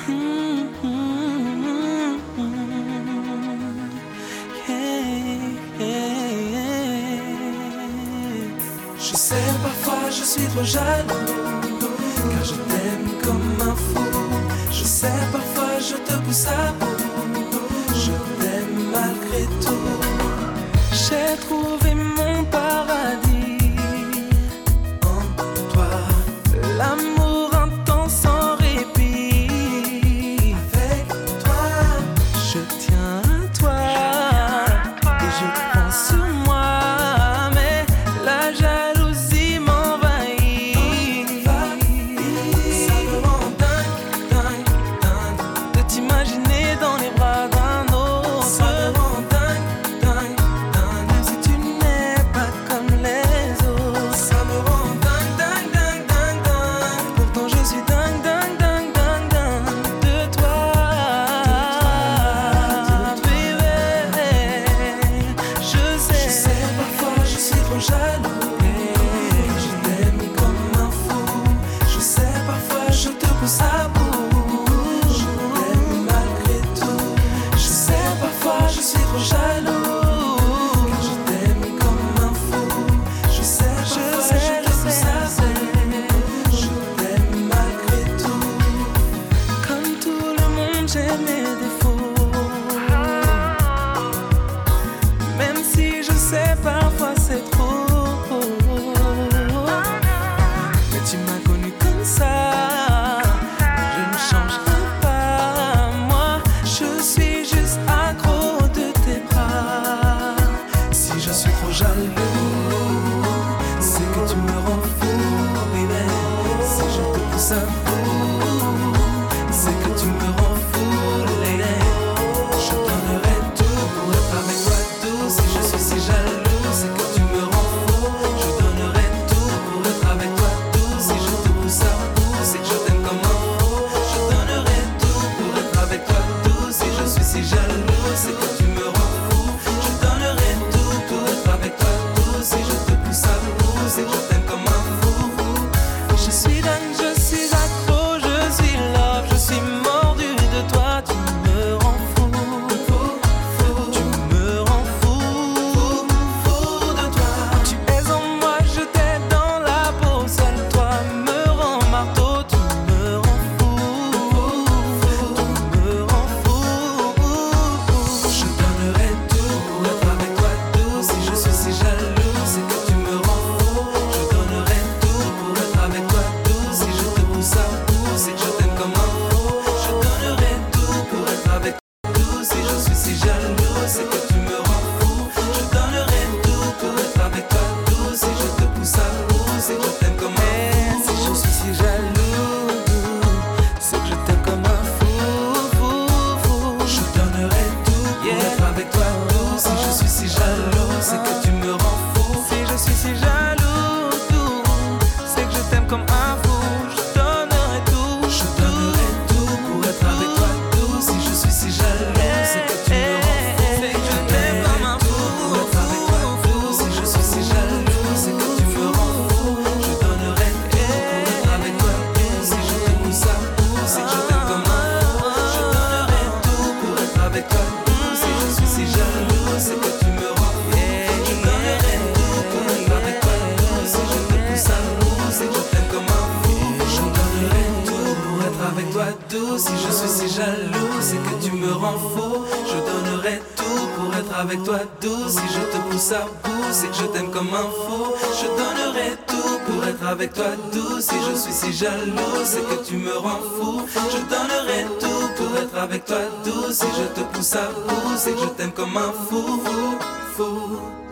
Je sais parfois je suis trop jaloux, car je t'aime comme un fou. Je sais parfois je te pousse à bout, je t'aime malgré tout. J'ai trouvé mon paradis en toi, l'amour intense sans répit. Avec toi, je tiens à toi et je prends sur moi, mais la jalousie m'envahit. Ça me rend dingue, dingue, dingue de t'imaginer dans les bras d'un autre. Ça me rend dingue, dingue, dingue, même si tu n'es pas comme les autres. Ça me rend dingue, dingue, dingue, dingue, dingue. Pourtant je suis dingue, dingue, dingue, dingue, dingue de toi, baby. Je sais parfois je suis trop jaloux, je t'aime comme un fou. Je sais parfois je te pousse à bout, je t'aime malgré tout. Je sais parfois je suis trop jaloux, car je t'aime comme un fou. Je sais parfois je te pousse à bout, je t'aime malgré tout. Comme tout le monde j'ai mes défauts, même si je sais parfois c'est trop. Mais tu m'as connu comme ça, je ne changerai pas. Moi, je suis juste accro de tes bras. Si je suis trop jaloux, c'est que tu me rends fou, baby. Si je te pousse à bout, c'est que tu me rends fou, lady. Je donnerai tout pour être avec toi tout. Si je suis si jaloux, c'est que tu me rends fou. Je donnerai tout pour être avec toi tout. Si je te pousse à bout, c'est que je t'aime comme un fou. Je donnerai tout pour être avec toi tout. Si je suis si jaloux, c'est que tu me rends fou. Je donnerai tout pour être avec toi tout. Si je te pousse à bout, c'est que je t'aime comme un fou. Je suis dingue, je suis accro, je suis love, je suis mordu de toi. Tu me rends fou, tu me rends fou, fou de toi. Tu es en moi, je t'ai dans la peau. Seul toi me rend marteau. Tu me rends fou, tu me rends fou. Je donnerai tout pour être avec toi tout. Si je suis si jaloux, c'est que tu me rends fou. Je donnerai tout pour être avec toi tout. Si je te pousse à bout, c'est que je t'aime comme un fou. Je donnerai tout pour être avec toi tout. Si je suis si jaloux, c'est que tu me rends fou. Je donnerai tout pour être avec toi tout. Si je te pousse à bout, c'est que je t'aime comme un fou. Si je suis si jaloux, c'est que je t'aime comme un fou, fou, fou. Je donnerai tout pour être avec toi tout. Si je suis si jaloux, c'est que tu me rends fou. Si je suis si jaloux, c'est que je t'aime comme un fou. Je donnerai tout, je donnerai tout pour être avec toi tout. Si je suis si jaloux, c'est que tu me rends fou. C'est que je t'aime comme un fou pour être avec toi tout. Si je suis si jaloux, c'est que tu me rends fou. Je donnerai tout pour être avec toi tout. Si je te pousse à bout, c'est que je t'aime comme un fou. Je donnerai tout pour être avec toi tout. Si je suis si jaloux, c'est que tu me rends fou. Je donnerai tout pour être avec toi tout. Si je te pousse à bout, c'est que je t'aime comme un fou. Je donnerai tout pour être avec toi tout. Si je suis si jaloux, c'est que tu me rends fou. Je donnerai tout pour être avec toi tout. Si je te pousse à bout, c'est que je t'aime comme un fou. Je donnerai tout pour être avec toi tout. Si je suis si jaloux, c'est que tu me rends fou. Je donnerai tout pour être avec toi tout. Si je te pousse à bout, c'est que je t'aime comme un fou, fou, fou.